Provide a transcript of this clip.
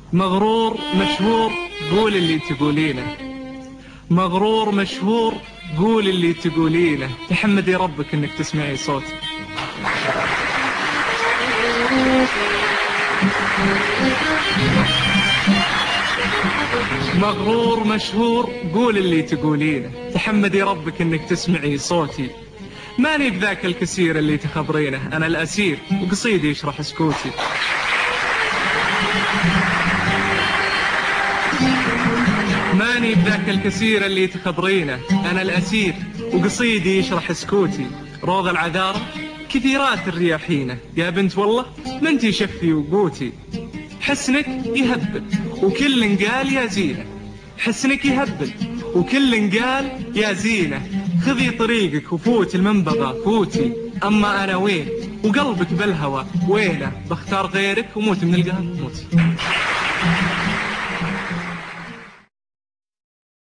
مغرور مشهور قول اللي تقولينه، مغرور مشهور قول اللي تقولينه، تحمدي ربك انك تسمعي صوتي. مغرور مشهور قول اللي تقولينه، تحمدي ربك انك تسمعي صوتي. ماني بذاك الكثير اللي تخبرينه، انا الاسير وقصيدي يشرح سكوتي. ماني بذاك الكثير اللي تخبرينه، انا الاسير وقصيدي يشرح سكوتي. روض العذارى كثيرات الرياحينه، يا بنت والله ما انتي شفي وقوتي. حسنك يهبل وكل قال يا زينه، حسنك يهبل وكل قال يا زينه. خذي طريقك وفوت المنبغى فوتي، اما انا وين وقلبك بالهوى وينه، بختار غيرك وموت من القلب موتي.